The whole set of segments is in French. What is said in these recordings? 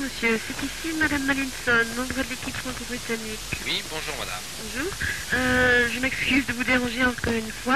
monsieur. C'est ici Madame Malinson, membre de l'équipe franco-britannique. Oui, bonjour madame. Bonjour. Je m'excuse de vous déranger encore une fois.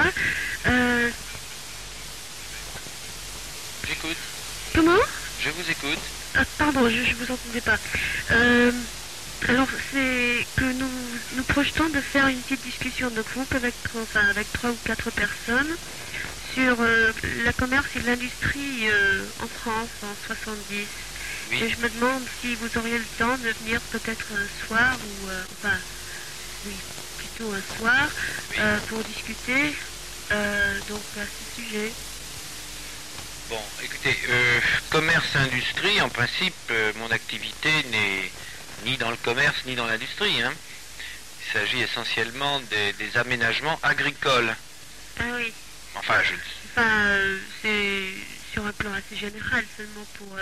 J'écoute. Comment? Je vous écoute. Ah, pardon, je vous entendais pas. Alors, c'est que nous projetons de faire une petite discussion de groupe avec 3 ou 4 personnes sur la commerce et l'industrie en France en 70. Oui. Et je me demande si vous auriez le temps de venir peut-être un soir ou oui, plutôt un soir Oui. pour discuter donc à ce sujet. Bon, écoutez, commerce-industrie, en principe, mon activité n'est ni dans le commerce ni dans l'industrie. Hein. Il s'agit essentiellement des aménagements agricoles. Ah oui. Enfin, c'est sur un plan assez général seulement pour...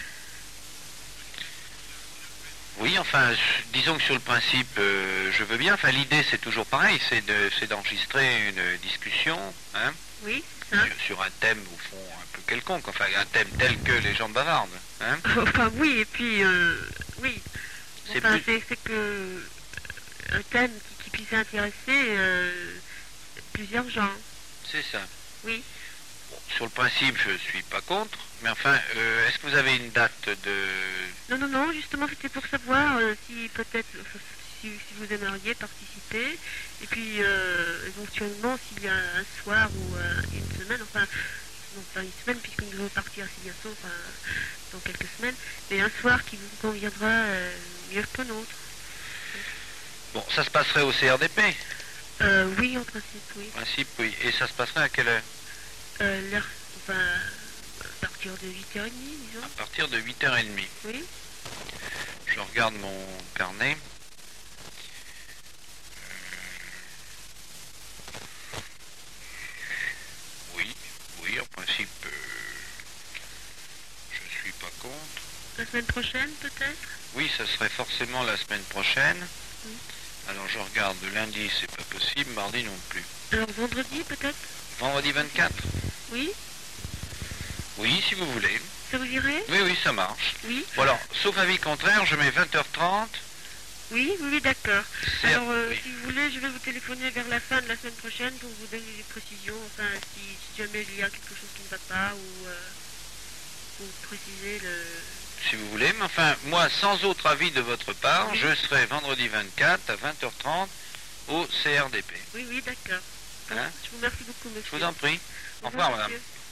Oui, enfin, disons que sur le principe, je veux bien. Enfin, l'idée, c'est toujours pareil, c'est d'enregistrer une discussion, hein, Oui, c'est ça. sur un thème, au fond, un peu quelconque. Enfin, un thème tel que les gens bavardent. Hein. Enfin, oui, et puis, oui. C'est Enfin, plus- c'est que un thème qui puisse intéresser plusieurs gens. C'est ça. Oui. Bon, sur le principe, je suis pas contre, mais enfin, est-ce que vous avez une date de... Non, justement, c'était pour savoir si peut-être, si vous aimeriez participer, et puis éventuellement s'il y a un soir ou une semaine, enfin, non pas une semaine puisque nous devons partir assez bientôt, enfin, dans quelques semaines, mais un soir qui vous conviendra mieux qu'un autre. Bon, ça se passerait au CRDP, Oui, en principe, oui. en principe, oui. Et ça se passerait à quelle heure? L'heure, enfin, à partir de 8h30, disons. À partir de 8h30. Oui. Je regarde mon carnet. Oui, en principe, je suis pas contre. La semaine prochaine, peut-être? Oui, ça serait forcément la semaine prochaine. Oui. Alors je regarde, lundi c'est pas possible, mardi non plus. Alors vendredi, peut-être? Vendredi 24? Oui. Oui, si vous voulez. Ça vous irait? Oui, ça marche. Oui. Bon alors, sauf avis contraire, je mets 20h30. Oui, d'accord. C'est- Alors, oui. si vous voulez, je vais vous téléphoner vers la fin de la semaine prochaine pour vous donner des précisions. Enfin, si jamais il y a quelque chose qui ne va pas ou pour préciser le... Si vous voulez, mais enfin, moi, sans autre avis de votre part, Oui. je serai vendredi 24 à 20h30 au CRDP. Oui, d'accord. Hein? Je vous remercie beaucoup, monsieur. Je vous en prie. Au Au revoir, revoir, madame. monsieur.